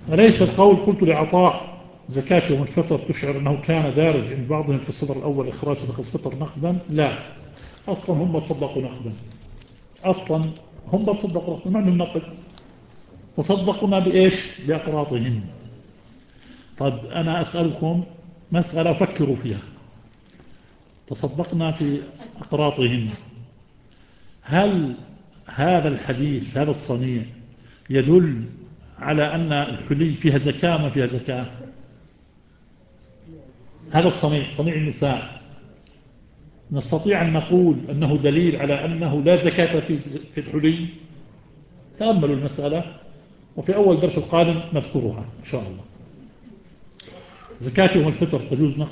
أليس القول قلت لعطاء زكاة يوم الفطر تشعر أنه كان دارج عند بعضهم في الصدر الأول إخراج صدقة الفطر نقدا؟ لا، أصلا هم تصدقوا نقدا، أصلا هم تصدقوا نقدا، ما من نقد، تصدقنا بإيش؟ بأقراطهم. طب أنا أسألكم مسألة فكروا فيها، تصدقنا في أقراطهم، هل هذا الحديث هذا الصنيع يدل على أن الحلي فيها زكاة ما فيها زكاة؟ هذا الصنيع صنيع النساء نستطيع أن نقول أنه دليل على أنه لا زكاة في الحلي؟ تأملوا المسألة، وفي أول درس القادم نذكرها إن شاء الله. زكاة يوم الفطر تجوز